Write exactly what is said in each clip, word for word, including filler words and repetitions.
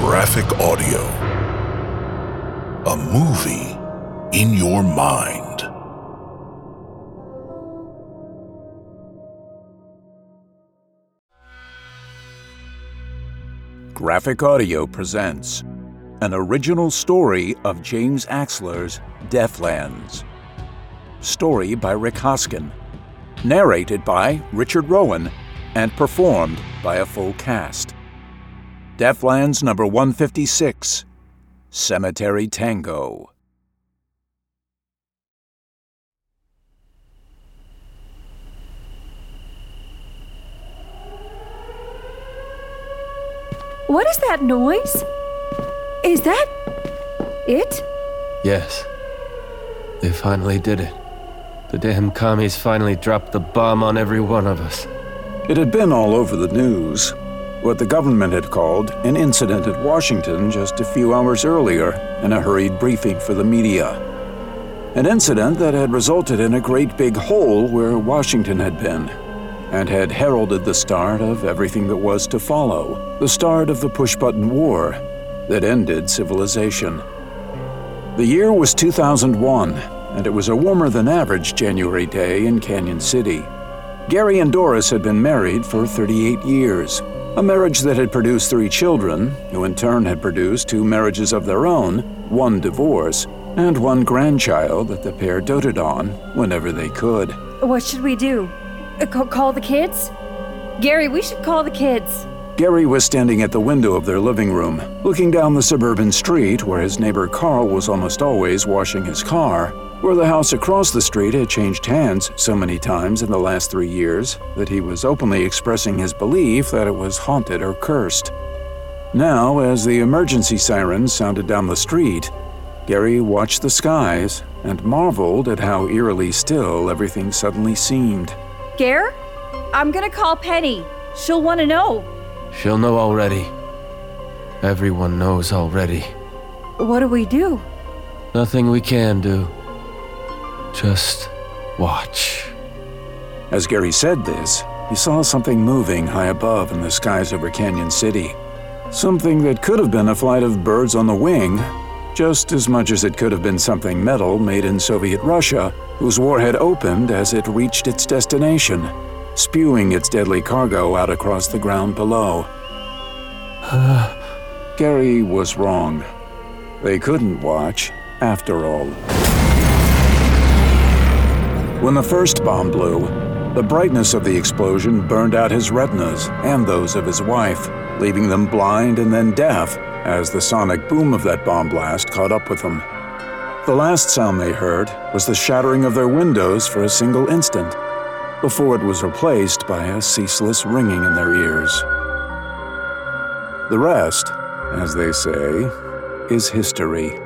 Graphic Audio. A movie in your mind. Graphic Audio presents an original story of James Axler's Deathlands. Story by Rick Hoskin. Narrated by Richard Rowan and performed by a full cast. Deathlands number one fifty-six, Cemetery Tango. What is that noise? Is that it? Yes. They finally did it. The damn commies finally dropped the bomb on every one of us. It had been all over the news. What the government had called an incident at Washington just a few hours earlier in a hurried briefing for the media. An incident that had resulted in a great big hole where Washington had been, and had heralded the start of everything that was to follow, the start of the push-button war that ended civilization. The year was two thousand one, and it was a warmer-than-average January day in Canyon City. Gary and Doris had been married for thirty-eight years, a marriage that had produced three children, who in turn had produced two marriages of their own, one divorce, and one grandchild that the pair doted on whenever they could. What should we do? Uh, ca- call the kids? Gary, we should call the kids. Gary was standing at the window of their living room, looking down the suburban street where his neighbor Carl was almost always washing his car, where the house across the street had changed hands so many times in the last three years that he was openly expressing his belief that it was haunted or cursed. Now, as the emergency sirens sounded down the street, Gary watched the skies and marveled at how eerily still everything suddenly seemed. Gare? I'm gonna call Penny. She'll want to know. She'll know already. Everyone knows already. What do we do? Nothing we can do. Just watch. As Gary said this, he saw something moving high above in the skies over Canyon City. Something that could have been a flight of birds on the wing, just as much as it could have been something metal made in Soviet Russia, whose war had opened as it reached its destination, spewing its deadly cargo out across the ground below. Gary was wrong. They couldn't watch, after all. When the first bomb blew, the brightness of the explosion burned out his retinas and those of his wife, leaving them blind and then deaf as the sonic boom of that bomb blast caught up with them. The last sound they heard was the shattering of their windows for a single instant, before it was replaced by a ceaseless ringing in their ears. The rest, as they say, is history.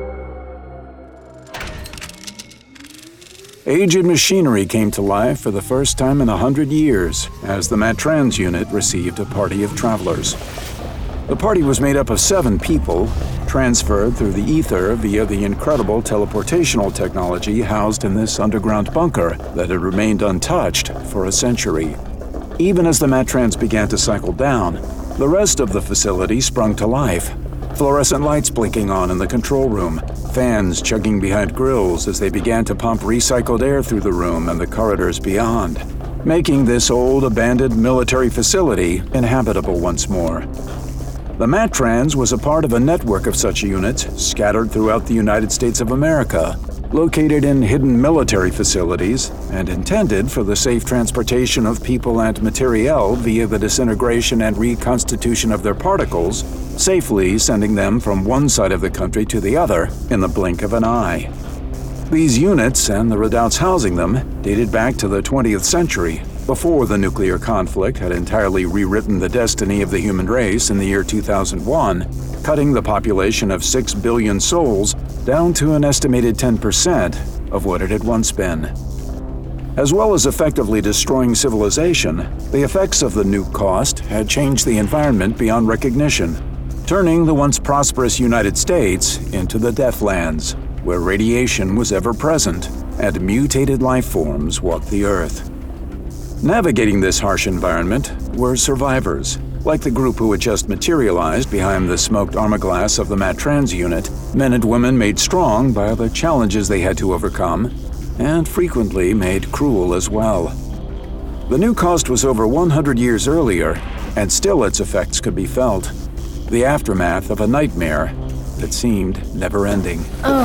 Aged machinery came to life for the first time in a hundred years as the Matrans unit received a party of travelers. The party was made up of seven people, transferred through the ether via the incredible teleportational technology housed in this underground bunker that had remained untouched for a century. Even as the Matrans began to cycle down, the rest of the facility sprung to life. Fluorescent lights blinking on in the control room, fans chugging behind grills as they began to pump recycled air through the room and the corridors beyond, making this old abandoned military facility inhabitable once more. The Matrans was a part of a network of such units scattered throughout the United States of America, located in hidden military facilities and intended for the safe transportation of people and materiel via the disintegration and reconstitution of their particles, safely sending them from one side of the country to the other in the blink of an eye. These units and the redoubts housing them dated back to the twentieth century, before the nuclear conflict had entirely rewritten the destiny of the human race in the year two thousand one, cutting the population of six billion souls down to an estimated ten percent of what it had once been. As well as effectively destroying civilization, the effects of the nuke cost had changed the environment beyond recognition, turning the once prosperous United States into the Deathlands, where radiation was ever present and mutated life forms walked the earth. Navigating this harsh environment were survivors, Like the group who had just materialized behind the smoked armorglass of the Matrans unit, men and women made strong by the challenges they had to overcome, and frequently made cruel as well. The new cost was over one hundred years earlier, and still its effects could be felt. The aftermath of a nightmare that seemed never-ending.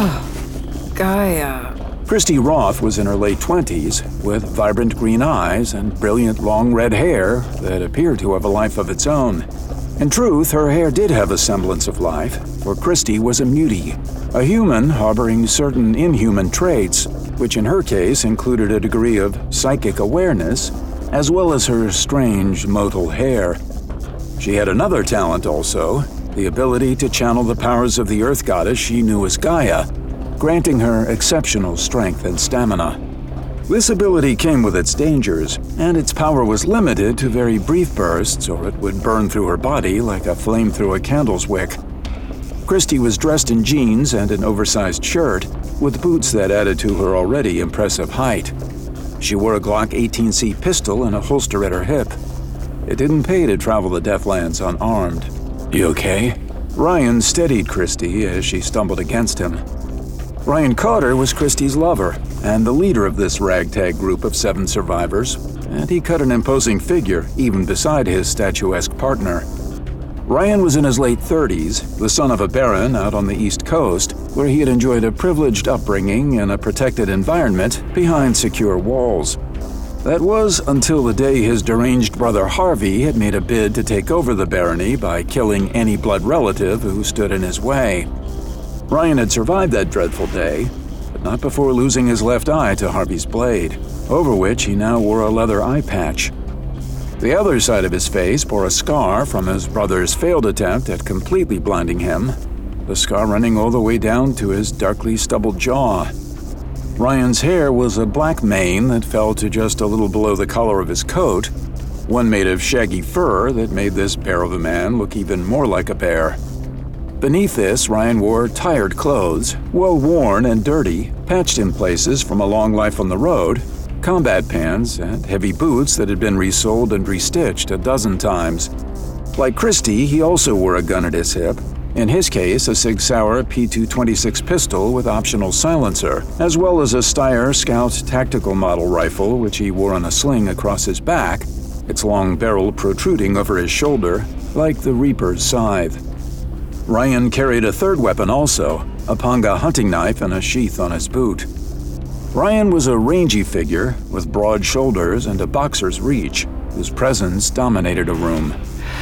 Oh, Gaia. Christy Roth was in her late twenties, with vibrant green eyes and brilliant long red hair that appeared to have a life of its own. In truth, her hair did have a semblance of life, for Christy was a mutie, a human harboring certain inhuman traits, which in her case included a degree of psychic awareness, as well as her strange motile hair. She had another talent also, the ability to channel the powers of the Earth goddess she knew as Gaia, granting her exceptional strength and stamina. This ability came with its dangers, and its power was limited to very brief bursts, or it would burn through her body like a flame through a candle's wick. Christy was dressed in jeans and an oversized shirt, with boots that added to her already impressive height. She wore a Glock eighteen C pistol and a holster at her hip. It didn't pay to travel the Deathlands unarmed. "You okay?" Ryan steadied Christy as she stumbled against him. Ryan Carter was Christy's lover, and the leader of this ragtag group of seven survivors, and he cut an imposing figure even beside his statuesque partner. Ryan was in his late thirties, the son of a baron out on the East Coast, where he had enjoyed a privileged upbringing in a protected environment behind secure walls. That was until the day his deranged brother Harvey had made a bid to take over the barony by killing any blood relative who stood in his way. Ryan had survived that dreadful day, but not before losing his left eye to Harvey's blade, over which he now wore a leather eye patch. The other side of his face bore a scar from his brother's failed attempt at completely blinding him, the scar running all the way down to his darkly stubbled jaw. Ryan's hair was a black mane that fell to just a little below the collar of his coat, one made of shaggy fur that made this bear of a man look even more like a bear. Beneath this, Ryan wore tired clothes, well-worn and dirty, patched in places from a long life on the road, combat pants, and heavy boots that had been resoled and restitched a dozen times. Like Christy, he also wore a gun at his hip, in his case a Sig Sauer P two twenty-six pistol with optional silencer, as well as a Steyr Scout tactical model rifle which he wore on a sling across his back, its long barrel protruding over his shoulder, like the Reaper's scythe. Ryan carried a third weapon also, a Panga hunting knife in a sheath on his boot. Ryan was a rangy figure with broad shoulders and a boxer's reach, whose presence dominated a room.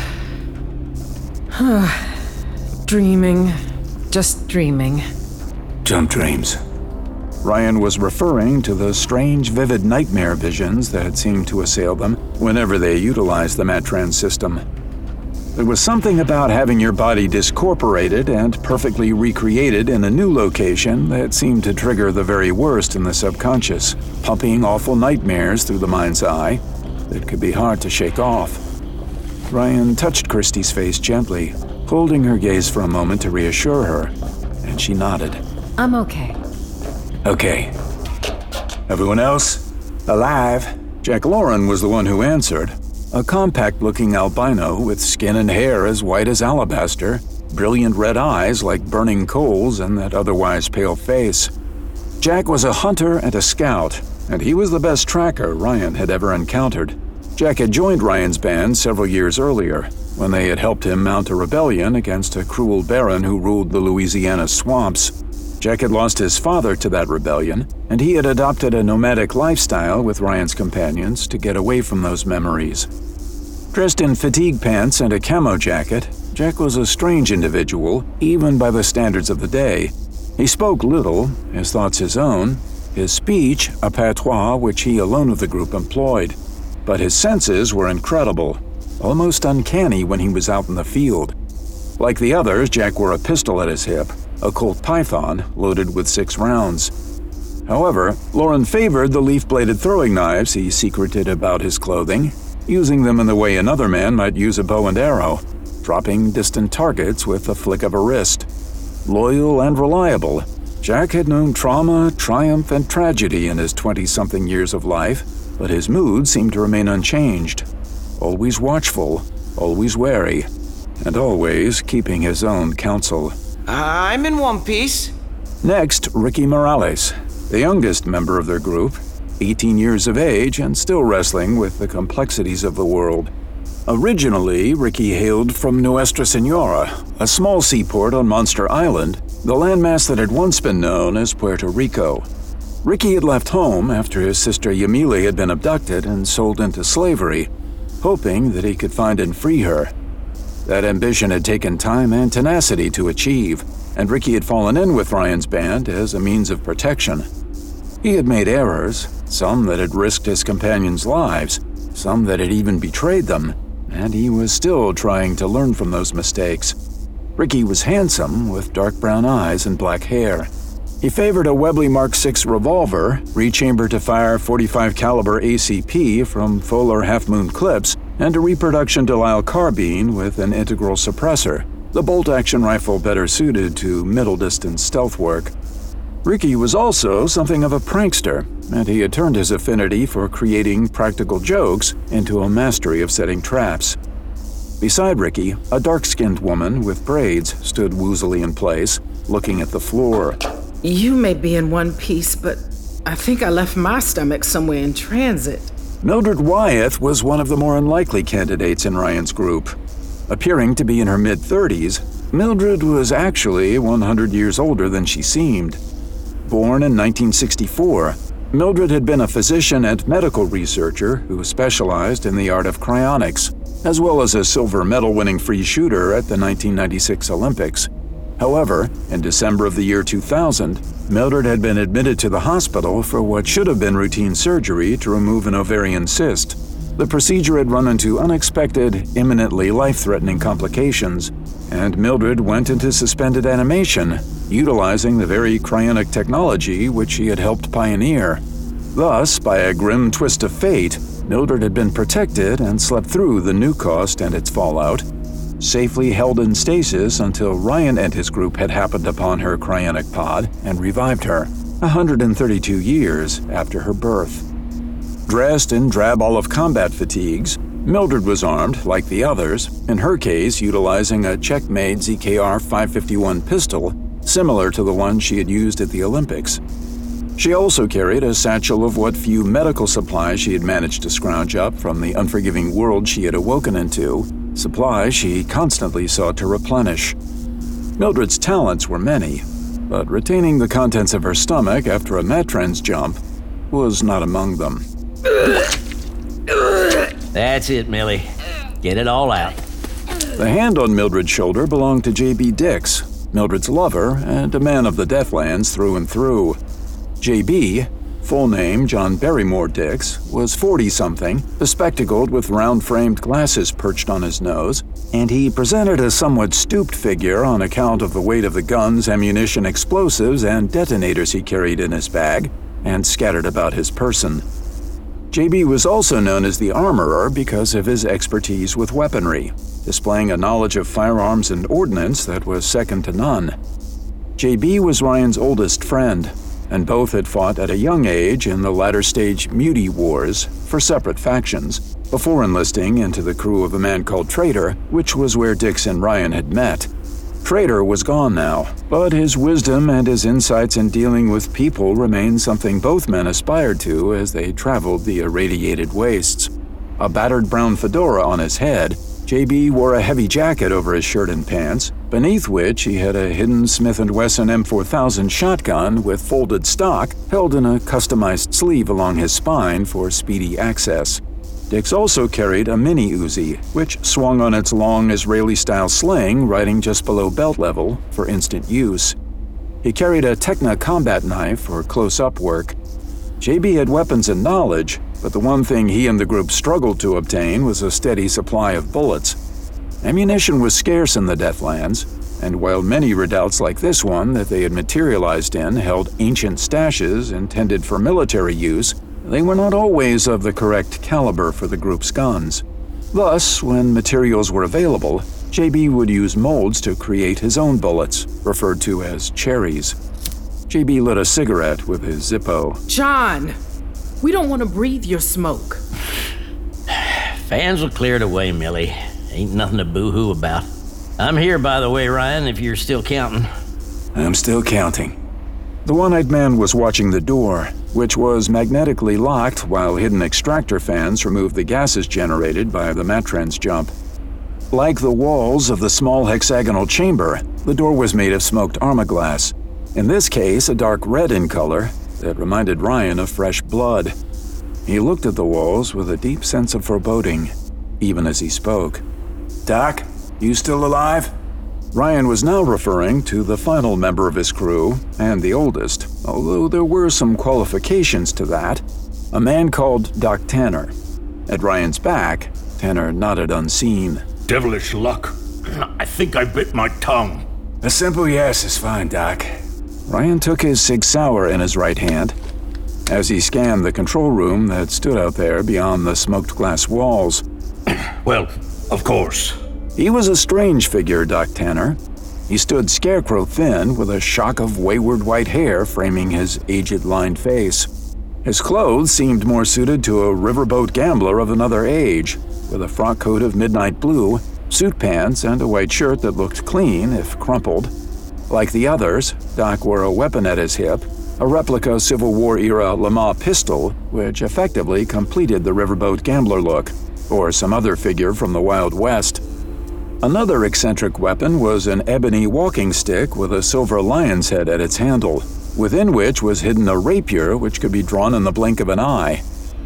Dreaming. Just dreaming. Jump dreams. Ryan was referring to the strange, vivid nightmare visions that seemed to assail them whenever they utilized the Matrans system. There was something about having your body discorporated and perfectly recreated in a new location that seemed to trigger the very worst in the subconscious, pumping awful nightmares through the mind's eye that could be hard to shake off. Ryan touched Christy's face gently, holding her gaze for a moment to reassure her, and she nodded. I'm okay. Okay. Everyone else? Alive. Jack Lauren was the one who answered. A compact-looking albino with skin and hair as white as alabaster, brilliant red eyes like burning coals, and that otherwise pale face. Jack was a hunter and a scout, and he was the best tracker Ryan had ever encountered. Jack had joined Ryan's band several years earlier, when they had helped him mount a rebellion against a cruel baron who ruled the Louisiana swamps. Jack had lost his father to that rebellion, and he had adopted a nomadic lifestyle with Ryan's companions to get away from those memories. Dressed in fatigue pants and a camo jacket, Jack was a strange individual, even by the standards of the day. He spoke little, his thoughts his own, his speech a patois which he alone of the group employed. But his senses were incredible, almost uncanny when he was out in the field. Like the others, Jack wore a pistol at his hip, a Colt Python loaded with six rounds. However, Lauren favored the leaf-bladed throwing knives he secreted about his clothing, using them in the way another man might use a bow and arrow, dropping distant targets with a flick of a wrist. Loyal and reliable, Jack had known trauma, triumph, and tragedy in his twenty-something years of life, but his mood seemed to remain unchanged. Always watchful, always wary, and always keeping his own counsel. I'm in one piece. Next, Ricky Morales, the youngest member of their group, eighteen years of age and still wrestling with the complexities of the world. Originally, Ricky hailed from Nuestra Senora, a small seaport on Monster Island, the landmass that had once been known as Puerto Rico. Ricky had left home after his sister Yamile had been abducted and sold into slavery, hoping that he could find and free her. That ambition had taken time and tenacity to achieve, and Ricky had fallen in with Ryan's band as a means of protection. He had made errors, some that had risked his companions' lives, some that had even betrayed them, and he was still trying to learn from those mistakes. Ricky was handsome, with dark brown eyes and black hair. He favored a Webley Mark six revolver, rechambered to fire forty-five caliber A C P from Fuller Half Moon clips, and a reproduction Delisle carbine with an integral suppressor, the bolt-action rifle better suited to middle-distance stealth work. Ricky was also something of a prankster, and he had turned his affinity for creating practical jokes into a mastery of setting traps. Beside Ricky, a dark-skinned woman with braids stood woozily in place, looking at the floor. You may be in one piece, but I think I left my stomach somewhere in transit. Mildred Wyeth was one of the more unlikely candidates in Ryan's group. Appearing to be in her mid-thirties, Mildred was actually one hundred years older than she seemed. Born in nineteen sixty-four, Mildred had been a physician and medical researcher who specialized in the art of cryonics, as well as a silver medal-winning free shooter at the nineteen ninety-six Olympics. However, in December of the year two thousand, Mildred had been admitted to the hospital for what should have been routine surgery to remove an ovarian cyst. The procedure had run into unexpected, imminently life-threatening complications, and Mildred went into suspended animation, utilizing the very cryonic technology which she had helped pioneer. Thus, by a grim twist of fate, Mildred had been protected and slept through the new cost and its fallout, safely held in stasis until Ryan and his group had happened upon her cryonic pod and revived her, one hundred thirty-two years after her birth. Dressed in drab olive combat fatigues, Mildred was armed like the others, in her case utilizing a Czech-made Z K R five fifty-one pistol, similar to the one she had used at the Olympics. She also carried a satchel of what few medical supplies she had managed to scrounge up from the unforgiving world she had awoken into, supplies she constantly sought to replenish. Mildred's talents were many, but retaining the contents of her stomach after a Matrans jump was not among them. That's it, Millie. Get it all out. The hand on Mildred's shoulder belonged to J B Dix, Mildred's lover and a man of the Deathlands through and through. J B, full name John Barrymore Dix, was forty-something, bespectacled with round-framed glasses perched on his nose, and he presented a somewhat stooped figure on account of the weight of the guns, ammunition, explosives, and detonators he carried in his bag and scattered about his person. J B was also known as the Armorer because of his expertise with weaponry, displaying a knowledge of firearms and ordnance that was second to none. J B was Ryan's oldest friend, and both had fought at a young age in the latter-stage Muti Wars for separate factions, before enlisting into the crew of a man called Trader, which was where Dix and Ryan had met. Trader was gone now, but his wisdom and his insights in dealing with people remained something both men aspired to as they traveled the irradiated wastes. A battered brown fedora on his head, J B wore a heavy jacket over his shirt and pants, beneath which he had a hidden Smith and Wesson M four thousand shotgun with folded stock held in a customized sleeve along his spine for speedy access. Dix also carried a mini Uzi, which swung on its long Israeli-style sling riding just below belt level for instant use. He carried a Tekna combat knife for close-up work. J B had weapons and knowledge, but the one thing he and the group struggled to obtain was a steady supply of bullets. Ammunition was scarce in the Deathlands, and while many redoubts like this one that they had materialized in held ancient stashes intended for military use, they were not always of the correct caliber for the group's guns. Thus, when materials were available, J B would use molds to create his own bullets, referred to as cherries. J B lit a cigarette with his Zippo. John, we don't want to breathe your smoke. Fans will clear it away, Millie. Ain't nothing to boo-hoo about. I'm here, by the way, Ryan, if you're still counting. I'm still counting. The one-eyed man was watching the door, which was magnetically locked while hidden extractor fans removed the gases generated by the Matrans jump. Like the walls of the small hexagonal chamber, the door was made of smoked armaglass, in this case a dark red in color that reminded Ryan of fresh blood. He looked at the walls with a deep sense of foreboding, even as he spoke. "Doc, you still alive?" Ryan was now referring to the final member of his crew, and the oldest, although there were some qualifications to that, a man called Doc Tanner. At Ryan's back, Tanner nodded unseen. Devilish luck. I think I bit my tongue. A simple yes is fine, Doc. Ryan took his Sig Sauer in his right hand. As he scanned the control room that stood out there beyond the smoked glass walls. Well, of course. He was a strange figure, Doc Tanner. He stood scarecrow thin with a shock of wayward white hair framing his aged-lined face. His clothes seemed more suited to a riverboat gambler of another age, with a frock coat of midnight blue, suit pants, and a white shirt that looked clean, if crumpled. Like the others, Doc wore a weapon at his hip, a replica Civil War-era Lamar pistol, which effectively completed the riverboat gambler look, or some other figure from the Wild West. Another eccentric weapon was an ebony walking stick with a silver lion's head at its handle, within which was hidden a rapier which could be drawn in the blink of an eye.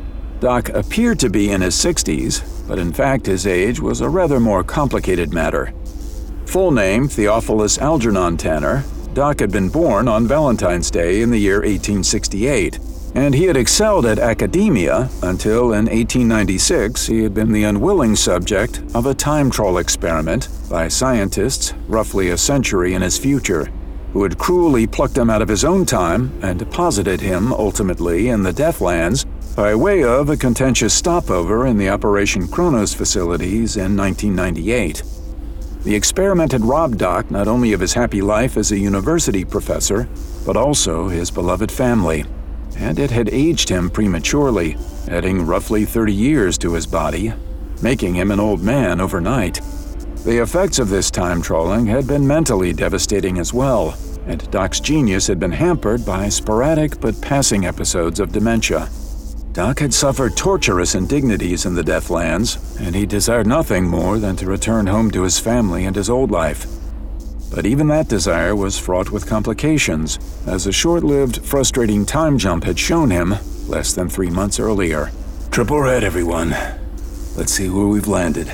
Doc appeared to be in his sixties, but in fact his age was a rather more complicated matter. Full name Theophilus Algernon Tanner, Doc had been born on Valentine's Day in the year eighteen sixty-eight, and he had excelled at academia until in eighteen ninety-six he had been the unwilling subject of a time trawl experiment by scientists roughly a century in his future, who had cruelly plucked him out of his own time and deposited him ultimately in the Deathlands by way of a contentious stopover in the Operation Kronos facilities in nineteen ninety-eight. The experiment had robbed Doc not only of his happy life as a university professor, but also his beloved family, and it had aged him prematurely, adding roughly thirty years to his body, making him an old man overnight. The effects of this time trawling had been mentally devastating as well, and Doc's genius had been hampered by sporadic but passing episodes of dementia. Doc had suffered torturous indignities in the Deathlands, and he desired nothing more than to return home to his family and his old life. But even that desire was fraught with complications, as a short-lived, frustrating time jump had shown him less than three months earlier. Triple red, everyone. Let's see where we've landed.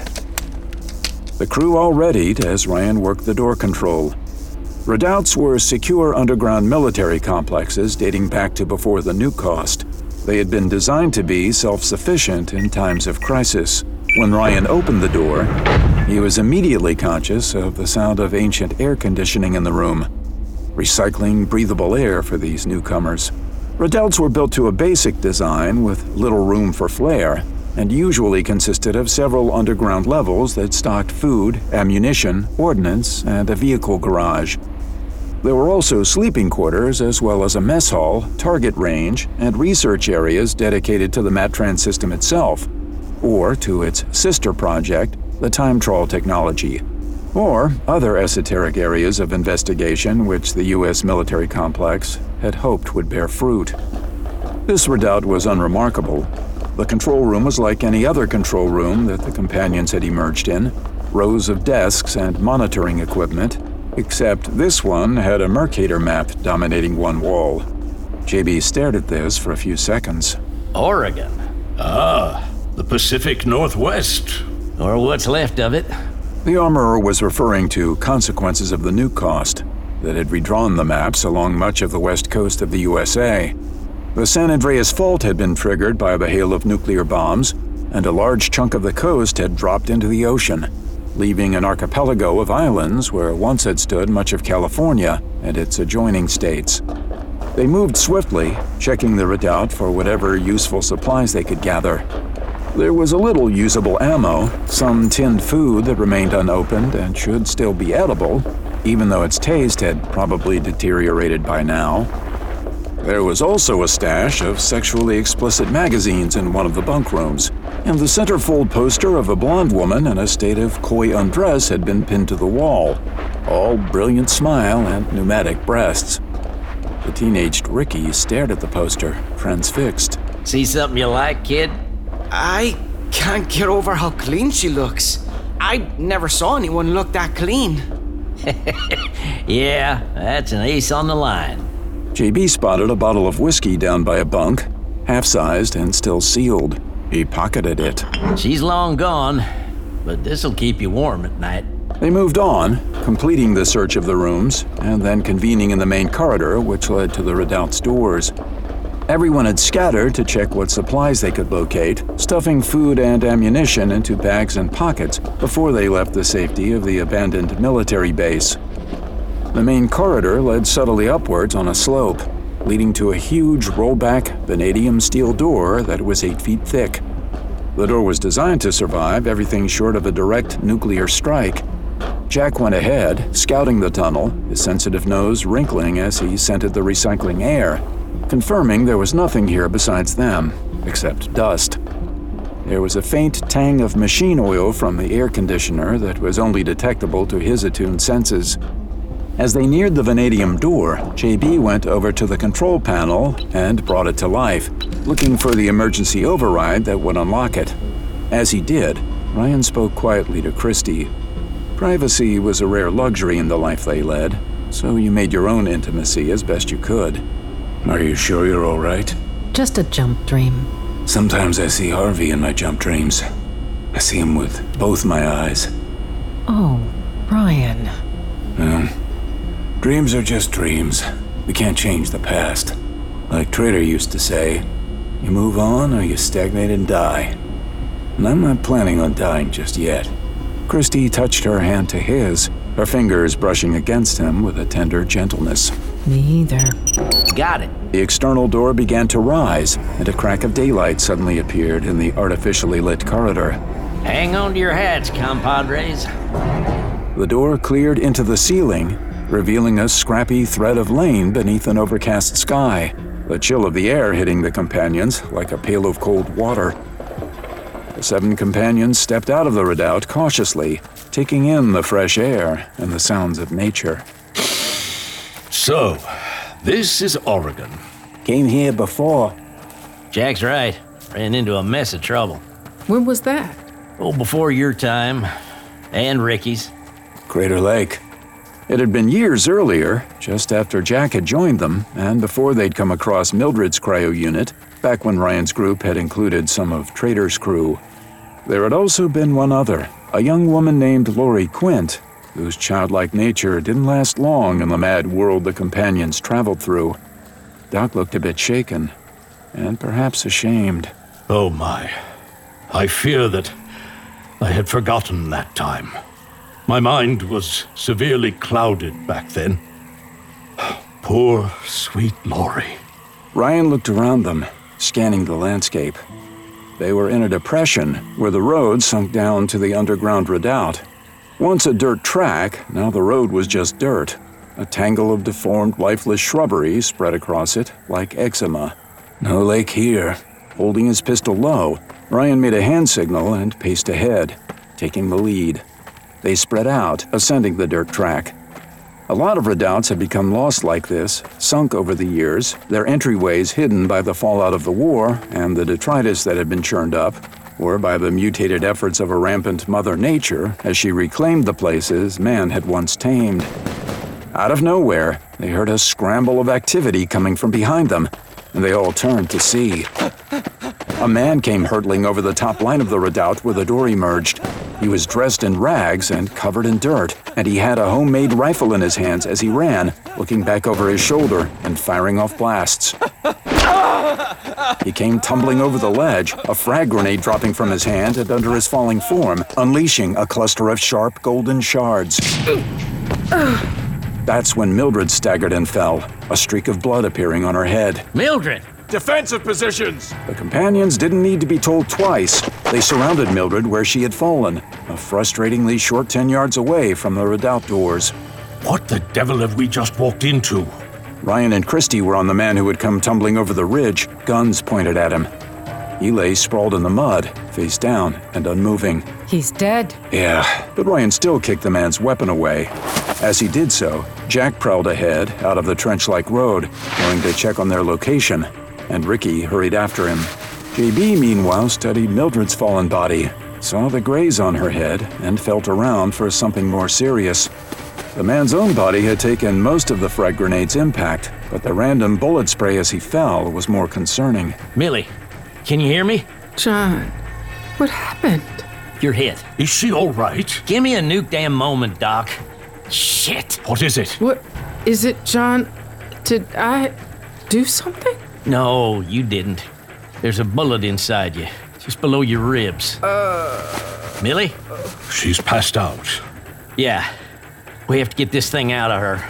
The crew all readied as Ryan worked the door control. Redoubts were secure underground military complexes dating back to before the nuke cost. They had been designed to be self-sufficient in times of crisis. When Ryan opened the door, he was immediately conscious of the sound of ancient air conditioning in the room, recycling breathable air for these newcomers. Redoubts were built to a basic design with little room for flair, and usually consisted of several underground levels that stocked food, ammunition, ordnance, and a vehicle garage. There were also sleeping quarters as well as a mess hall, target range, and research areas dedicated to the Matrans system itself, or to its sister project, the time trawl technology, or other esoteric areas of investigation which the U S military complex had hoped would bear fruit. This redoubt was unremarkable. The control room was like any other control room that the companions had emerged in, rows of desks and monitoring equipment, except this one had a Mercator map dominating one wall. J B stared at this for a few seconds. Oregon. Ah, the Pacific Northwest. Or what's left of it. The armorer was referring to consequences of the nuke cost that had redrawn the maps along much of the west coast of the U S A. The San Andreas Fault had been triggered by the hail of nuclear bombs, and a large chunk of the coast had dropped into the ocean, leaving an archipelago of islands where once had stood much of California and its adjoining states. They moved swiftly, checking the redoubt for whatever useful supplies they could gather. There was a little usable ammo, some tinned food that remained unopened and should still be edible, even though its taste had probably deteriorated by now. There was also a stash of sexually explicit magazines in one of the bunk rooms, and the centerfold poster of a blonde woman in a state of coy undress had been pinned to the wall, all brilliant smile and pneumatic breasts. The teenaged Ricky stared at the poster, transfixed. See something you like, kid? I can't get over how clean she looks. I never saw anyone look that clean. Yeah, that's an ace on the line. J B spotted a bottle of whiskey down by a bunk, half-sized and still sealed. He pocketed it. She's long gone, but this'll keep you warm at night. They moved on, completing the search of the rooms, and then convening in the main corridor which led to the redoubt's doors. Everyone had scattered to check what supplies they could locate, stuffing food and ammunition into bags and pockets before they left the safety of the abandoned military base. The main corridor led subtly upwards on a slope, leading to a huge rollback vanadium steel door that was eight feet thick. The door was designed to survive everything short of a direct nuclear strike. Jack went ahead, scouting the tunnel, his sensitive nose wrinkling as he scented the recycling air, confirming there was nothing here besides them, except dust. There was a faint tang of machine oil from the air conditioner that was only detectable to his attuned senses. As they neared the vanadium door, J B went over to the control panel and brought it to life, looking for the emergency override that would unlock it. As he did, Ryan spoke quietly to Christy. Privacy was a rare luxury in the life they led, so you made your own intimacy as best you could. Are you sure you're all right? Just a jump dream. Sometimes I see Harvey in my jump dreams. I see him with both my eyes. Oh, Ryan. Um, dreams are just dreams. We can't change the past. Like Trader used to say, you move on or you stagnate and die. And I'm not planning on dying just yet. Christy touched her hand to his, her fingers brushing against him with a tender gentleness. Me either. Got it. The external door began to rise, and a crack of daylight suddenly appeared in the artificially lit corridor. Hang on to your hats, compadres. The door cleared into the ceiling, revealing a scrappy thread of lane beneath an overcast sky, the chill of the air hitting the companions like a pail of cold water. The seven companions stepped out of the redoubt cautiously, taking in the fresh air and the sounds of nature. So, this is Oregon. Came here before. Jack's right. Ran into a mess of trouble. When was that? Oh, before your time. And Ricky's. Crater Lake. It had been years earlier, just after Jack had joined them, and before they'd come across Mildred's cryo unit, back when Ryan's group had included some of Trader's crew. There had also been one other, a young woman named Lori Quint, whose childlike nature didn't last long in the mad world the companions traveled through. Doc looked a bit shaken, and perhaps ashamed. Oh my. I fear that I had forgotten that time. My mind was severely clouded back then. Poor, sweet Lori. Ryan looked around them, scanning the landscape. They were in a depression where the road sunk down to the underground redoubt. Once a dirt track, now the road was just dirt. A tangle of deformed, lifeless shrubbery spread across it like eczema. No lake here. Holding his pistol low, Ryan made a hand signal and paced ahead, taking the lead. They spread out, ascending the dirt track. A lot of redoubts had become lost like this, sunk over the years, their entryways hidden by the fallout of the war and the detritus that had been churned up, or by the mutated efforts of a rampant Mother Nature as she reclaimed the places man had once tamed. Out of nowhere, they heard a scramble of activity coming from behind them, and they all turned to see. A man came hurtling over the top line of the redoubt where the door emerged. He was dressed in rags and covered in dirt, and he had a homemade rifle in his hands as he ran, looking back over his shoulder and firing off blasts. He came tumbling over the ledge, a frag grenade dropping from his hand and under his falling form, unleashing a cluster of sharp golden shards. That's when Mildred staggered and fell, a streak of blood appearing on her head. Mildred! Defensive positions! The companions didn't need to be told twice. They surrounded Mildred where she had fallen, a frustratingly short ten yards away from the redoubt doors. What the devil have we just walked into? Ryan and Christy were on the man who had come tumbling over the ridge, guns pointed at him. He lay sprawled in the mud, face down and unmoving. He's dead. Yeah, but Ryan still kicked the man's weapon away. As he did so, Jack prowled ahead out of the trench-like road, going to check on their location, and Ricky hurried after him. J B, meanwhile, studied Mildred's fallen body, saw the graze on her head, and felt around for something more serious. The man's own body had taken most of the frag grenade's impact, but the random bullet spray as he fell was more concerning. Millie, can you hear me? John, what happened? You're hit. Is she all right? Give me a nuke damn moment, Doc. Shit. What is it? What is it, John? Did I do something? No, you didn't. There's a bullet inside you, just below your ribs. Uh... Millie? She's passed out. Yeah. We have to get this thing out of her.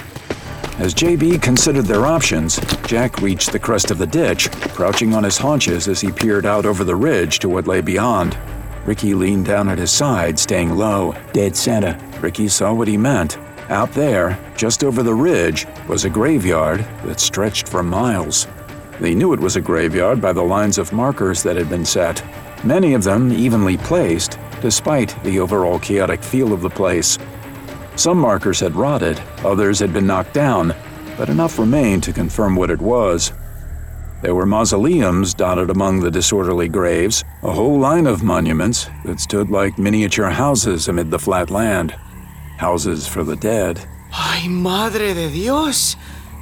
As J B considered their options, Jack reached the crest of the ditch, crouching on his haunches as he peered out over the ridge to what lay beyond. Ricky leaned down at his side, staying low, dead center. Ricky saw what he meant. Out there, just over the ridge, was a graveyard that stretched for miles. They knew it was a graveyard by the lines of markers that had been set, many of them evenly placed, despite the overall chaotic feel of the place. Some markers had rotted, others had been knocked down, but enough remained to confirm what it was. There were mausoleums dotted among the disorderly graves, a whole line of monuments that stood like miniature houses amid the flat land. Houses for the dead. Ay, madre de Dios!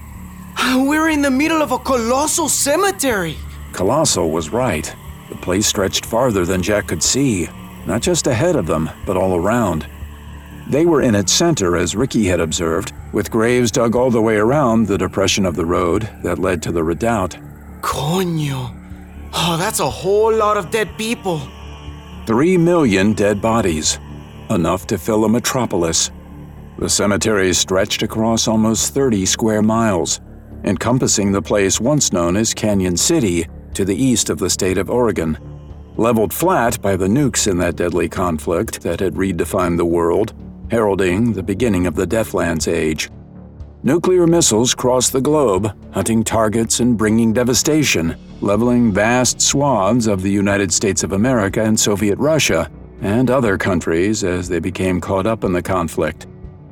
We're in the middle of a colossal cemetery! Colossal was right. The place stretched farther than Jack could see, not just ahead of them, but all around. They were in its center, as Ricky had observed, with graves dug all the way around the depression of the road that led to the redoubt. Coño. Oh, that's a whole lot of dead people. Three million dead bodies. Enough to fill a metropolis. The cemetery stretched across almost thirty square miles, encompassing the place once known as Canyon City to the east of the state of Oregon. Leveled flat by the nukes in that deadly conflict that had redefined the world, heralding the beginning of the Deathlands Age. Nuclear missiles crossed the globe, hunting targets and bringing devastation, leveling vast swaths of the United States of America and Soviet Russia, and other countries as they became caught up in the conflict.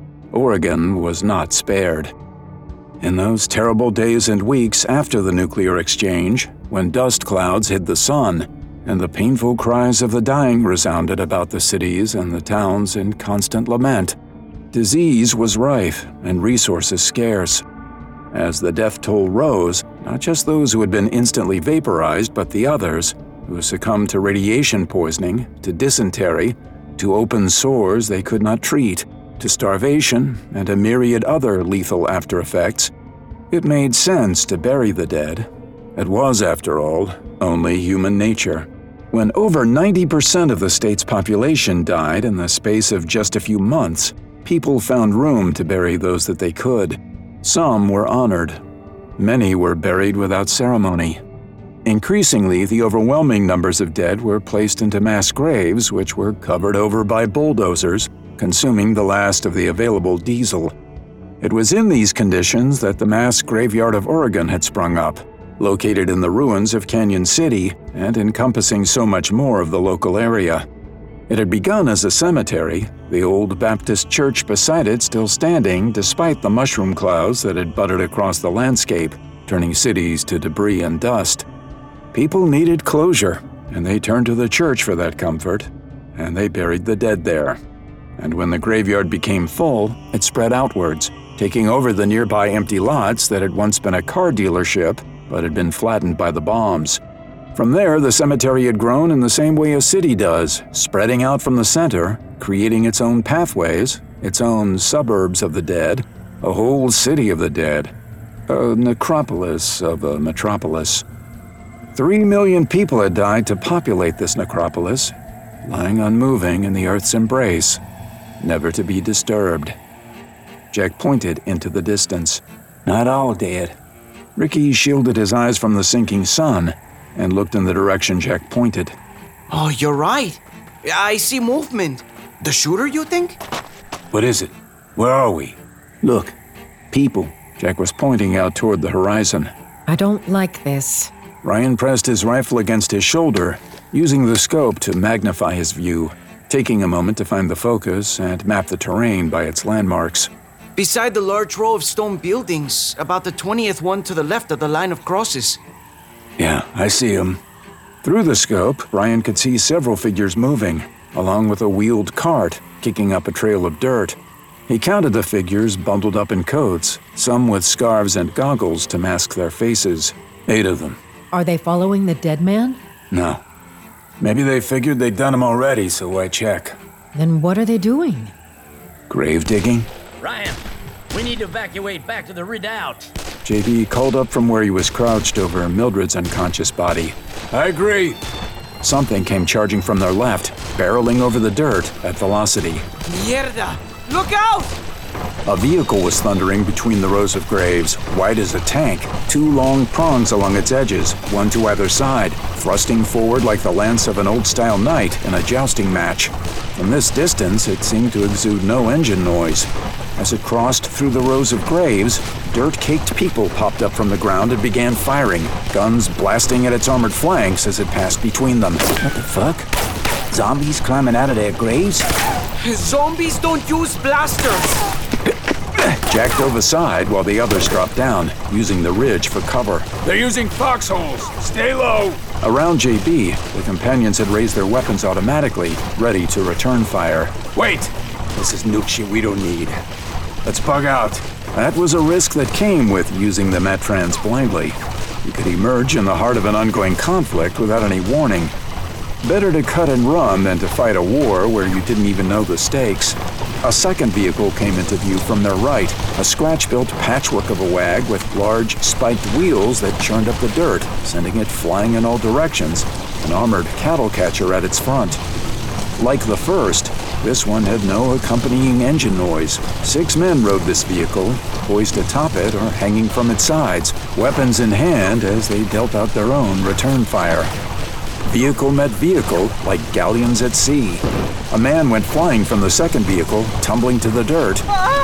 Oregon was not spared. In those terrible days and weeks after the nuclear exchange, when dust clouds hid the sun, and the painful cries of the dying resounded about the cities and the towns in constant lament, disease was rife and resources scarce. As the death toll rose, not just those who had been instantly vaporized, but the others, who succumbed to radiation poisoning, to dysentery, to open sores they could not treat, to starvation, and a myriad other lethal after-effects, it made sense to bury the dead. It was, after all, only human nature. When over ninety percent of the state's population died in the space of just a few months, people found room to bury those that they could. Some were honored. Many were buried without ceremony. Increasingly, the overwhelming numbers of dead were placed into mass graves which were covered over by bulldozers, consuming the last of the available diesel. It was in these conditions that the mass graveyard of Oregon had sprung up, located in the ruins of Canyon City and encompassing so much more of the local area. It had begun as a cemetery, the old Baptist church beside it still standing despite the mushroom clouds that had butted across the landscape, turning cities to debris and dust. People needed closure, and they turned to the church for that comfort, and they buried the dead there. And when the graveyard became full, it spread outwards, taking over the nearby empty lots that had once been a car dealership but had been flattened by the bombs. From there, the cemetery had grown in the same way a city does, spreading out from the center, creating its own pathways, its own suburbs of the dead, a whole city of the dead, a necropolis of a metropolis. Three million people had died to populate this necropolis, lying unmoving in the earth's embrace, never to be disturbed. Jack pointed into the distance. Not all dead. Ricky shielded his eyes from the sinking sun and looked in the direction Jack pointed. Oh, you're right. I see movement. The shooter, you think? What is it? Where are we? Look, people. Jack was pointing out toward the horizon. I don't like this. Ryan pressed his rifle against his shoulder, using the scope to magnify his view, taking a moment to find the focus and map the terrain by its landmarks. Beside the large row of stone buildings, about the twentieth one to the left of the line of crosses. Yeah, I see him. Through the scope, Ryan could see several figures moving, along with a wheeled cart kicking up a trail of dirt. He counted the figures bundled up in coats, some with scarves and goggles to mask their faces. Eight of them. Are they following the dead man? No. Maybe they figured they'd done him already, so why check? Then what are they doing? Grave digging? Ryan, we need to evacuate back to the redoubt. J B called up from where he was crouched over Mildred's unconscious body. I agree. Something came charging from their left, barreling over the dirt at velocity. Mierda! Look out! A vehicle was thundering between the rows of graves, wide as a tank, two long prongs along its edges, one to either side, thrusting forward like the lance of an old-style knight in a jousting match. From this distance, it seemed to exude no engine noise. As it crossed through the rows of graves, dirt-caked people popped up from the ground and began firing, guns blasting at its armored flanks as it passed between them. What the fuck? Zombies climbing out of their graves? Zombies don't use blasters! Jack dove aside while the others dropped down, using the ridge for cover. They're using foxholes. Stay low. Around J B, the companions had raised their weapons automatically, ready to return fire. Wait! This is nuke shit we don't need. Let's bug out. That was a risk that came with using the Matrans blindly. You could emerge in the heart of an ongoing conflict without any warning. Better to cut and run than to fight a war where you didn't even know the stakes. A second vehicle came into view from their right, a scratch-built patchwork of a wag with large, spiked wheels that churned up the dirt, sending it flying in all directions, an armored cattle catcher at its front. Like the first, this one had no accompanying engine noise. Six men rode this vehicle, poised atop it or hanging from its sides, weapons in hand as they dealt out their own return fire. Vehicle met vehicle like galleons at sea. A man went flying from the second vehicle, tumbling to the dirt,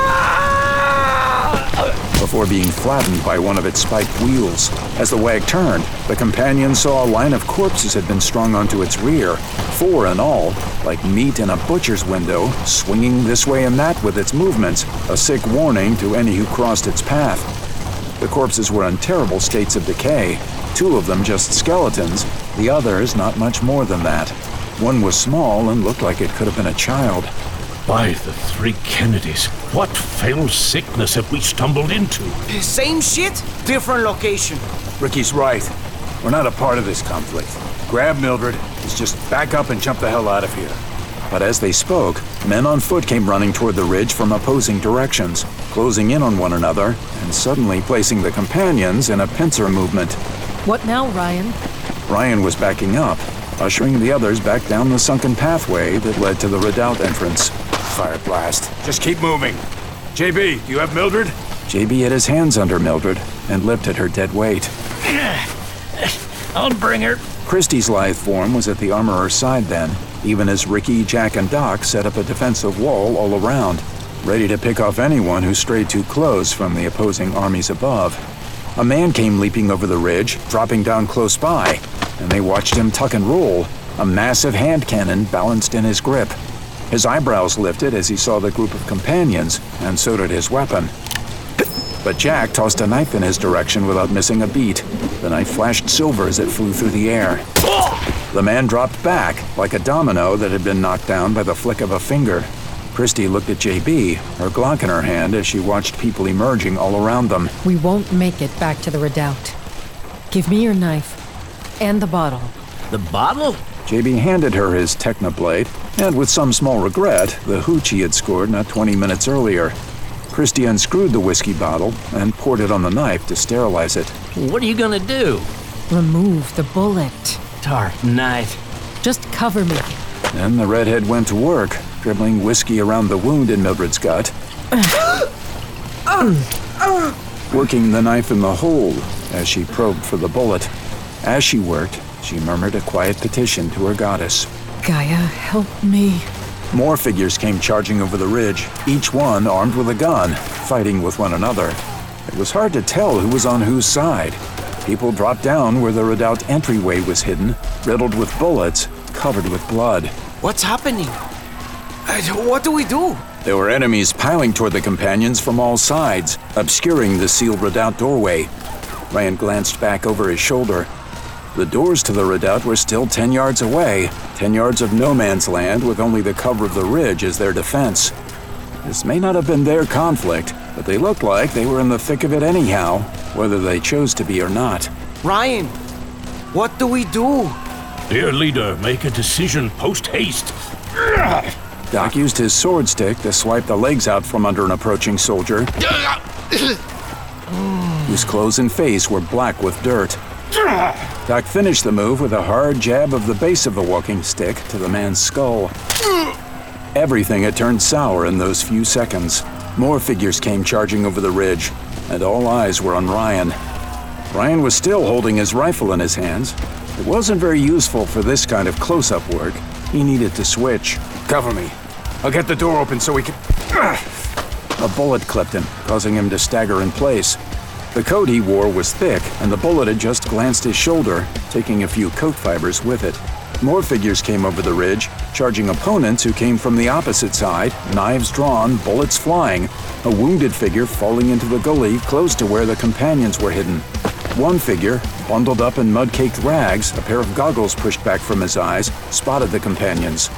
before being flattened by one of its spiked wheels. As the wag turned, the companions saw a line of corpses had been strung onto its rear, four in all, like meat in a butcher's window, swinging this way and that with its movements, a sick warning to any who crossed its path. The corpses were in terrible states of decay, two of them just skeletons, the others not much more than that. One was small and looked like it could have been a child. By the three Kennedys, what fell sickness have we stumbled into? Same shit, different location. Ricky's right. We're not a part of this conflict. Grab Mildred. Let's just back up and jump the hell out of here. But as they spoke, men on foot came running toward the ridge from opposing directions, closing in on one another and suddenly placing the companions in a pincer movement. What now, Ryan? Ryan was backing up, ushering the others back down the sunken pathway that led to the redoubt entrance. Fire blast. Just keep moving. J B, do you have Mildred? J B had his hands under Mildred and lifted her dead weight. I'll bring her. Christie's lithe form was at the armorer's side then, even as Ricky, Jack, and Doc set up a defensive wall all around, ready to pick off anyone who strayed too close from the opposing armies above. A man came leaping over the ridge, dropping down close by, and they watched him tuck and roll, a massive hand cannon balanced in his grip. His eyebrows lifted as he saw the group of companions, and so did his weapon. But Jack tossed a knife in his direction without missing a beat. The knife flashed silver as it flew through the air. The man dropped back, like a domino that had been knocked down by the flick of a finger. Christie looked at J B, her Glock in her hand as she watched people emerging all around them. We won't make it back to the redoubt. Give me your knife. And the bottle. The bottle? J B handed her his Technoblade, and with some small regret, the hooch he had scored not twenty minutes earlier. Christie unscrewed the whiskey bottle and poured it on the knife to sterilize it. What are you gonna do? Remove the bullet. Dark night. Just cover me. Then the redhead went to work, dribbling whiskey around the wound in Mildred's gut, working the knife in the hole as she probed for the bullet. As she worked, she murmured a quiet petition to her goddess. Gaia, help me. More figures came charging over the ridge, each one armed with a gun, fighting with one another. It was hard to tell who was on whose side. People dropped down where the redoubt entryway was hidden, riddled with bullets, covered with blood. What's happening? Uh, What do we do? There were enemies piling toward the companions from all sides, obscuring the sealed redoubt doorway. Ryan glanced back over his shoulder. The doors to the redoubt were still ten yards away, ten yards of no man's land with only the cover of the ridge as their defense. This may not have been their conflict, but they looked like they were in the thick of it anyhow, whether they chose to be or not. Ryan, what do we do? Dear leader, make a decision post-haste. Doc used his sword stick to swipe the legs out from under an approaching soldier, whose clothes and face were black with dirt. Doc finished the move with a hard jab of the base of the walking stick to the man's skull. Everything had turned sour in those few seconds. More figures came charging over the ridge, and all eyes were on Ryan. Ryan was still holding his rifle in his hands. It wasn't very useful for this kind of close-up work. He needed to switch. Cover me. I'll get the door open so we can... A bullet clipped him, causing him to stagger in place. The coat he wore was thick, and the bullet had just glanced his shoulder, taking a few coat fibers with it. More figures came over the ridge, charging opponents who came from the opposite side, knives drawn, bullets flying, a wounded figure falling into the gully close to where the companions were hidden. One figure, bundled up in mud-caked rags, a pair of goggles pushed back from his eyes, spotted the companions.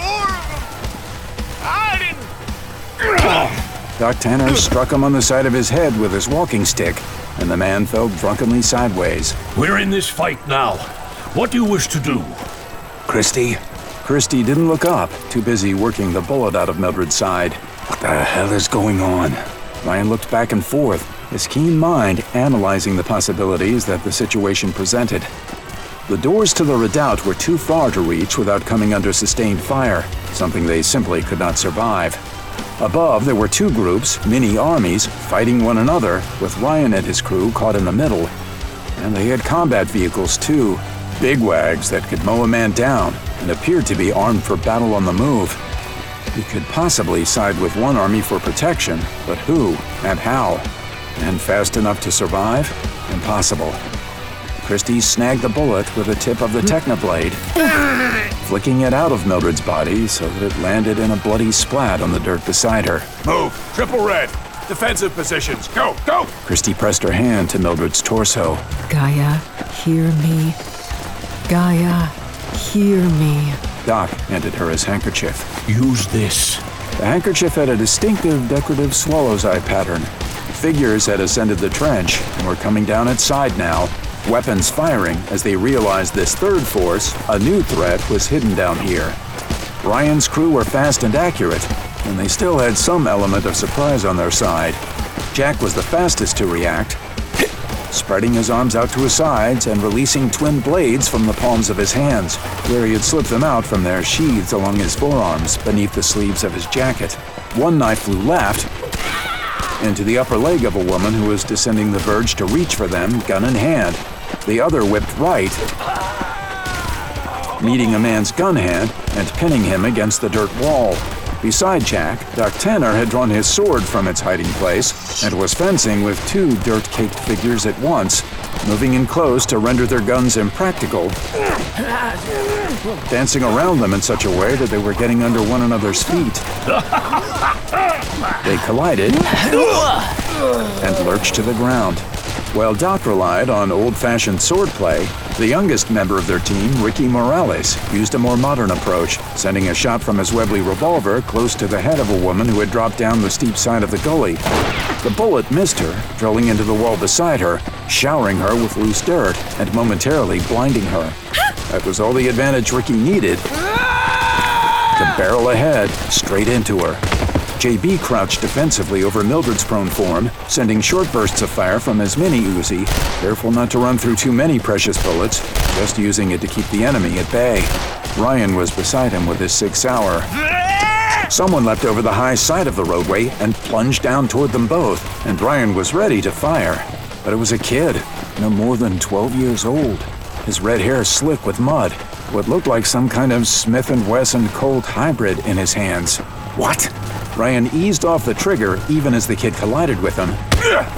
Doc Tanner struck him on the side of his head with his walking stick, and the man fell drunkenly sideways. We're in this fight now. What do you wish to do? Christie? Christie didn't look up, too busy working the bullet out of Mildred's side. What the hell is going on? Ryan looked back and forth, his keen mind analyzing the possibilities that the situation presented. The doors to the redoubt were too far to reach without coming under sustained fire, something they simply could not survive. Above, there were two groups, mini armies, fighting one another, with Ryan and his crew caught in the middle. And they had combat vehicles too, bigwags that could mow a man down and appeared to be armed for battle on the move. He could possibly side with one army for protection, but who and how? And fast enough to survive? Impossible. Christie snagged the bullet with the tip of the Technoblade, flicking it out of Mildred's body so that it landed in a bloody splat on the dirt beside her. Move! Triple red! Defensive positions! Go! Go! Christie pressed her hand to Mildred's torso. Gaia, hear me. Gaia, hear me. Doc handed her his handkerchief. Use this. The handkerchief had a distinctive decorative swallow's eye pattern. Figures had ascended the trench and were coming down its side now, weapons firing as they realized this third force, a new threat, was hidden down here. Ryan's crew were fast and accurate, and they still had some element of surprise on their side. Jack was the fastest to react, spreading his arms out to his sides and releasing twin blades from the palms of his hands, where he had slipped them out from their sheaths along his forearms beneath the sleeves of his jacket. One knife flew left, into the upper leg of a woman who was descending the verge to reach for them, gun in hand. The other whipped right, meeting a man's gun hand and pinning him against the dirt wall. Beside Jack, Doc Tanner had drawn his sword from its hiding place and was fencing with two dirt-caked figures at once, moving in close to render their guns impractical, dancing around them in such a way that they were getting under one another's feet. They collided and lurched to the ground. While Doc relied on old-fashioned swordplay, the youngest member of their team, Ricky Morales, used a more modern approach, sending a shot from his Webley revolver close to the head of a woman who had dropped down the steep side of the gully. The bullet missed her, drilling into the wall beside her, showering her with loose dirt and momentarily blinding her. That was all the advantage Ricky needed to barrel ahead, straight into her. J B crouched defensively over Mildred's prone form, sending short bursts of fire from his mini Uzi, careful not to run through too many precious bullets, just using it to keep the enemy at bay. Ryan was beside him with his Sig Sauer. Someone leapt over the high side of the roadway and plunged down toward them both, and Ryan was ready to fire. But it was a kid, no more than twelve years old, his red hair slick with mud, what looked like some kind of Smith and Wesson Colt hybrid in his hands. What? Ryan eased off the trigger even as the kid collided with him.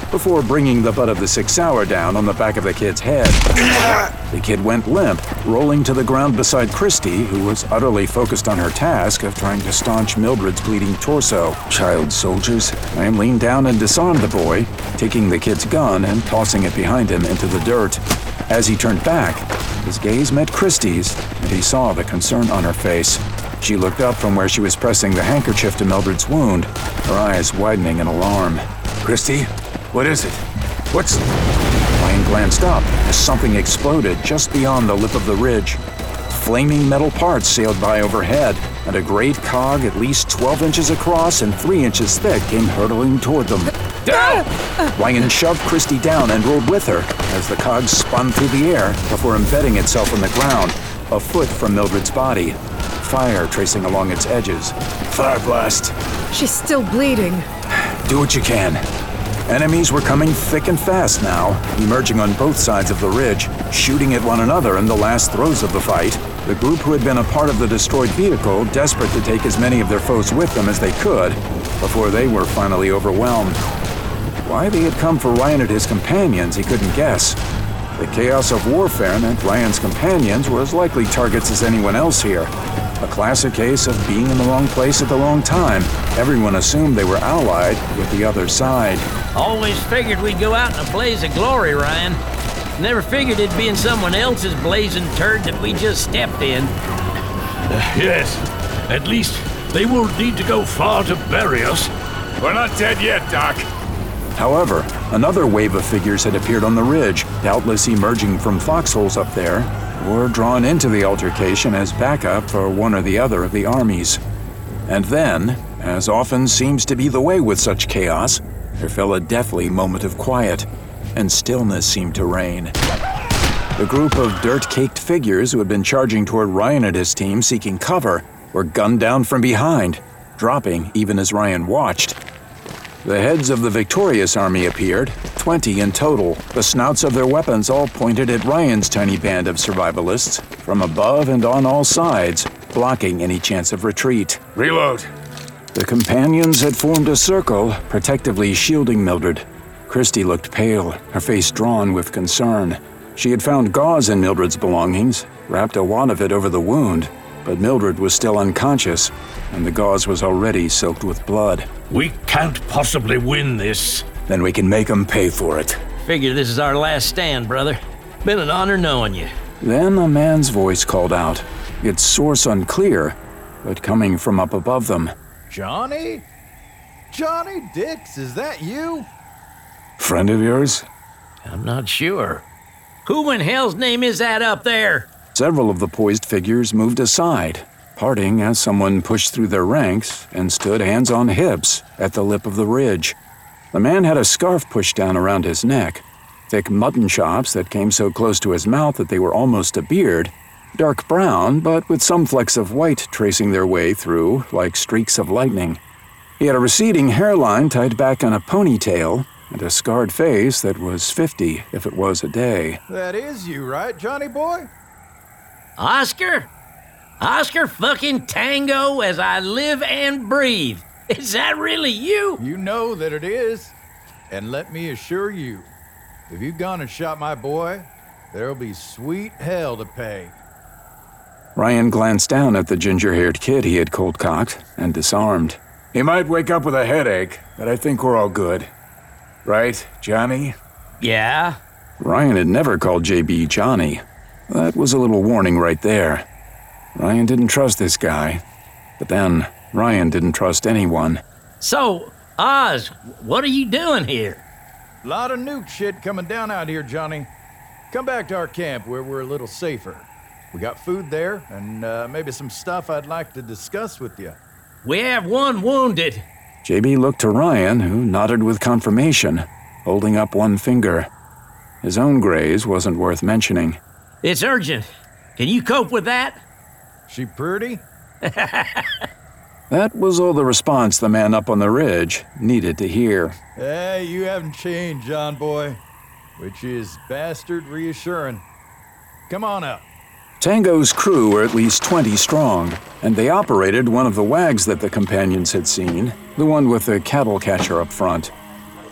before bringing the butt of the Six Hour down on the back of the kid's head. The kid went limp, rolling to the ground beside Christy, who was utterly focused on her task of trying to staunch Mildred's bleeding torso. Child soldiers, Ryan leaned down and disarmed the boy, taking the kid's gun and tossing it behind him into the dirt. As he turned back, his gaze met Christy's, and he saw the concern on her face. She looked up from where she was pressing the handkerchief to Mildred's wound, her eyes widening in alarm. Christy, what is it? What's... Ryan glanced up as something exploded just beyond the lip of the ridge. Flaming metal parts sailed by overhead, and a great cog at least twelve inches across and three inches thick came hurtling toward them. Down! Ryan shoved Christy down and rolled with her as the cog spun through the air before embedding itself in the ground, a foot from Mildred's body, fire tracing along its edges. Fire blast. She's still bleeding. Do what you can. Enemies were coming thick and fast now, emerging on both sides of the ridge, shooting at one another in the last throes of the fight. The group who had been a part of the destroyed vehicle, desperate to take as many of their foes with them as they could, before they were finally overwhelmed. Why they had come for Ryan and his companions, he couldn't guess. The chaos of warfare meant Ryan's companions were as likely targets as anyone else here. A classic case of being in the wrong place at the wrong time. Everyone assumed they were allied with the other side. Always figured we'd go out in a blaze of glory, Ryan. Never figured it'd be in someone else's blazing turd that we just stepped in. Uh, yes, at least they won't need to go far to bury us. We're not dead yet, Doc. However, another wave of figures had appeared on the ridge, doubtless emerging from foxholes up there, or drawn into the altercation as backup for one or the other of the armies. And then, as often seems to be the way with such chaos, there fell a deathly moment of quiet, and stillness seemed to reign. The group of dirt-caked figures who had been charging toward Ryan and his team seeking cover were gunned down from behind, dropping even as Ryan watched. The heads of the victorious army appeared, twenty in total, the snouts of their weapons all pointed at Ryan's tiny band of survivalists, from above and on all sides, blocking any chance of retreat. Reload. The companions had formed a circle, protectively shielding Mildred. Christy looked pale, her face drawn with concern. She had found gauze in Mildred's belongings, wrapped a wad of it over the wound, but Mildred was still unconscious, and the gauze was already soaked with blood. We can't possibly win this. Then we can make them pay for it. Figure this is our last stand, brother. Been an honor knowing you. Then a man's voice called out, its source unclear, but coming from up above them. Johnny? Johnny Dix, is that you? Friend of yours? I'm not sure. Who in hell's name is that up there? Several of the poised figures moved aside, parting as someone pushed through their ranks and stood hands on hips at the lip of the ridge. The man had a scarf pushed down around his neck, thick mutton chops that came so close to his mouth that they were almost a beard, dark brown but with some flecks of white tracing their way through like streaks of lightning. He had a receding hairline tied back on a ponytail and a scarred face that was fifty if it was a day. That is you, right, Johnny boy? Oscar? Oscar fucking Tango as I live and breathe. Is that really you? You know that it is. And let me assure you, if you've gone and shot my boy, there'll be sweet hell to pay. Ryan glanced down at the ginger-haired kid he had cold-cocked and disarmed. He might wake up with a headache, but I think we're all good. Right, Johnny? Yeah? Ryan had never called J B Johnny. That was a little warning right there. Ryan didn't trust this guy. But then, Ryan didn't trust anyone. So, Oz, what are you doing here? Lot of nuke shit coming down out here, Johnny. Come back to our camp where we're a little safer. We got food there, and uh, maybe some stuff I'd like to discuss with you. We have one wounded. J B looked to Ryan, who nodded with confirmation, holding up one finger. His own graze wasn't worth mentioning. It's urgent. Can you cope with that? She pretty? That was all the response the man up on the ridge needed to hear. Hey, you haven't changed, John boy, which is bastard reassuring. Come on up. Tango's crew were at least twenty strong, and they operated one of the wags that the companions had seen, the one with the cattle catcher up front.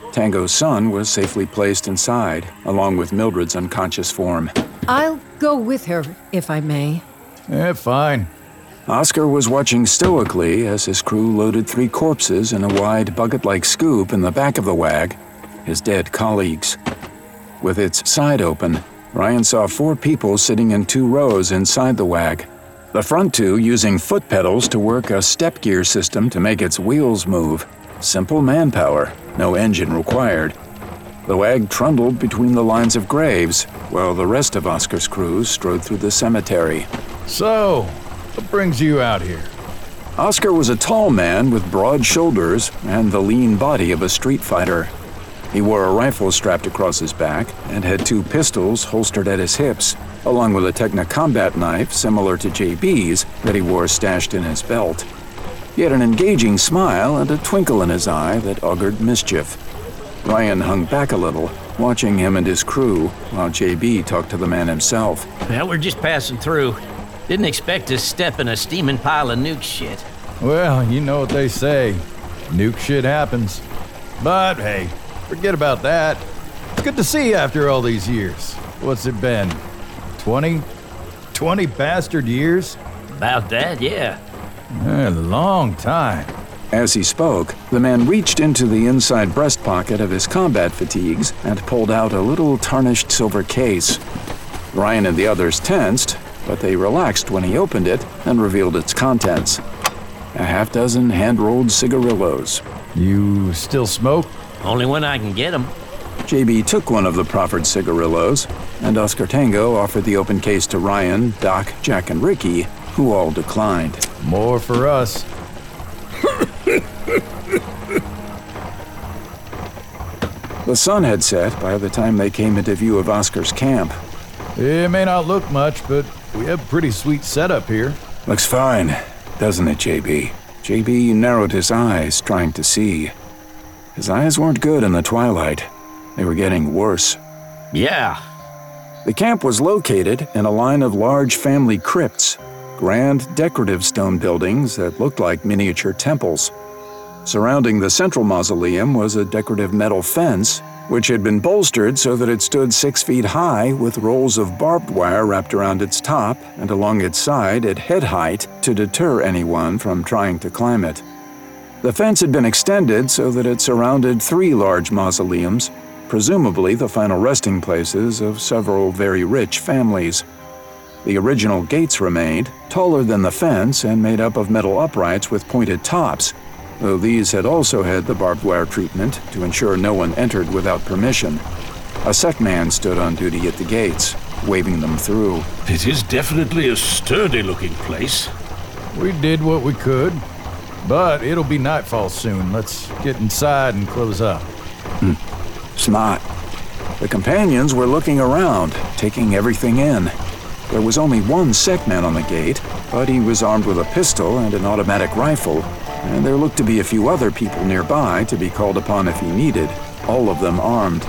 Tango's son was safely placed inside, along with Mildred's unconscious form. I'll go with her, if I may. Eh, fine. Oscar was watching stoically as his crew loaded three corpses in a wide bucket-like scoop in the back of the wag, his dead colleagues. With its side open, Ryan saw four people sitting in two rows inside the wag. The front two using foot pedals to work a step gear system to make its wheels move. Simple manpower, no engine required. The wag trundled between the lines of graves, while the rest of Oscar's crew strode through the cemetery. So, what brings you out here? Oscar was a tall man with broad shoulders and the lean body of a street fighter. He wore a rifle strapped across his back and had two pistols holstered at his hips, along with a Techno-Combat knife similar to J B's that he wore stashed in his belt. He had an engaging smile and a twinkle in his eye that augured mischief. Ryan hung back a little, watching him and his crew, while J B talked to the man himself. Well, we're just passing through. Didn't expect to step in a steaming pile of nuke shit. Well, you know what they say. Nuke shit happens. But hey, forget about that. It's good to see you after all these years. What's it been? Twenty? Twenty bastard years? About that, yeah. A long time. As he spoke, the man reached into the inside breast pocket of his combat fatigues and pulled out a little tarnished silver case. Ryan and the others tensed, but they relaxed when he opened it and revealed its contents. A half dozen hand-rolled cigarillos. You still smoke? Only when I can get them. J B took one of the proffered cigarillos, and Oscar Tango offered the open case to Ryan, Doc, Jack, and Ricky, who all declined. More for us. The sun had set by the time they came into view of Oscar's camp. It may not look much, but we have a pretty sweet setup here. Looks fine, doesn't it, J B? J B narrowed his eyes, trying to see. His eyes weren't good in the twilight. They were getting worse. Yeah. The camp was located in a line of large family crypts, grand decorative stone buildings that looked like miniature temples. Surrounding the central mausoleum was a decorative metal fence, which had been bolstered so that it stood six feet high with rolls of barbed wire wrapped around its top and along its side at head height to deter anyone from trying to climb it. The fence had been extended so that it surrounded three large mausoleums, presumably the final resting places of several very rich families. The original gates remained, taller than the fence and made up of metal uprights with pointed tops, though these had also had the barbed wire treatment to ensure no one entered without permission. A sec man stood on duty at the gates, waving them through. It is definitely a sturdy-looking place. We did what we could, but it'll be nightfall soon. Let's get inside and close up. Hmm. Smart. The companions were looking around, taking everything in. There was only one sec man on the gate, but he was armed with a pistol and an automatic rifle, and there looked to be a few other people nearby to be called upon if he needed, all of them armed.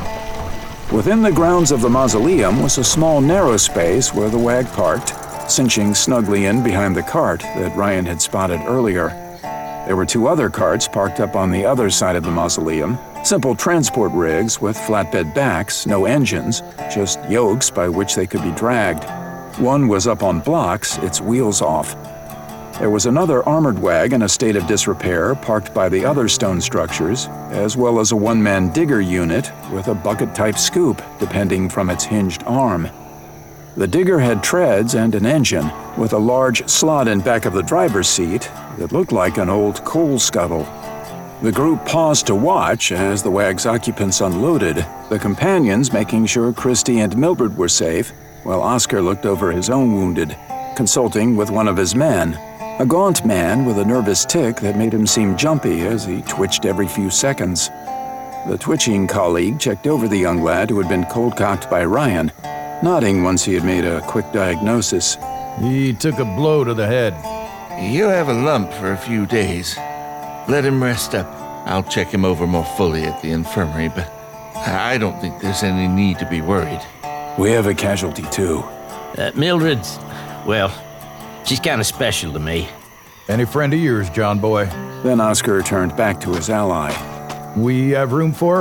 Within the grounds of the mausoleum was a small narrow space where the wag parked, cinching snugly in behind the cart that Ryan had spotted earlier. There were two other carts parked up on the other side of the mausoleum, simple transport rigs with flatbed backs, no engines, just yokes by which they could be dragged. One was up on blocks, its wheels off. There was another armored wag in a state of disrepair parked by the other stone structures, as well as a one-man digger unit with a bucket-type scoop depending from its hinged arm. The digger had treads and an engine, with a large slot in back of the driver's seat that looked like an old coal scuttle. The group paused to watch as the wag's occupants unloaded, the companions making sure Christy and Mildred were safe, while Oscar looked over his own wounded, consulting with one of his men, a gaunt man with a nervous tic that made him seem jumpy as he twitched every few seconds. The twitching colleague checked over the young lad who had been cold-cocked by Ryan, nodding once he had made a quick diagnosis. He took a blow to the head. He'll have a lump for a few days. Let him rest up. I'll check him over more fully at the infirmary, but I don't think there's any need to be worried. We have a casualty, too. Uh, Mildred's, well, she's kind of special to me. Any friend of yours, John boy? Then Oscar turned back to his ally. We have room for her?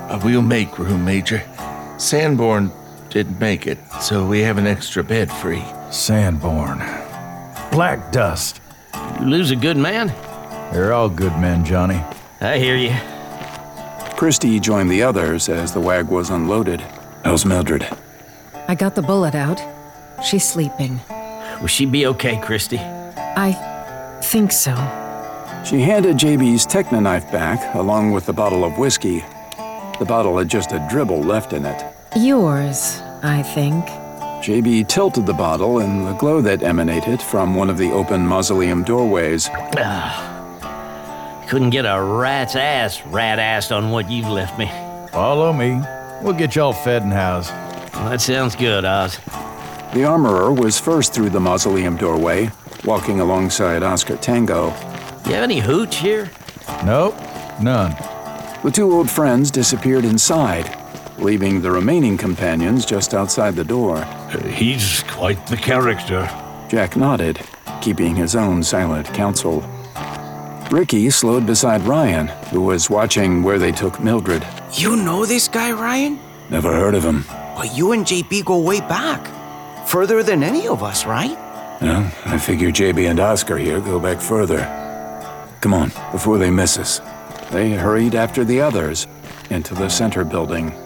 Uh, we'll make room, Major. Sanborn didn't make it, so we have an extra bed free. Sanborn. Black Dust. You lose a good man? They're all good men, Johnny. I hear you. Christy joined the others as the wag was unloaded. How's Mildred? I got the bullet out. She's sleeping. Will she be okay, Christy? I think so. She handed J B's Technoknife back, along with the bottle of whiskey. The bottle had just a dribble left in it. Yours, I think. J B tilted the bottle, and the glow that emanated from one of the open mausoleum doorways. Couldn't get a rat's ass rat-assed on what you've left me. Follow me. We'll get y'all fed and housed. Well, that sounds good, Oz. The armorer was first through the mausoleum doorway, walking alongside Oscar Tango. You have any hooch here? Nope, none. The two old friends disappeared inside, leaving the remaining companions just outside the door. Uh, he's quite the character. Jack nodded, keeping his own silent counsel. Ricky slowed beside Ryan, who was watching where they took Mildred. You know this guy, Ryan? Never heard of him. But you and J B go way back. Further than any of us, right? Well, I figure J B and Oscar here go back further. Come on, before they miss us. They hurried after the others into the center building.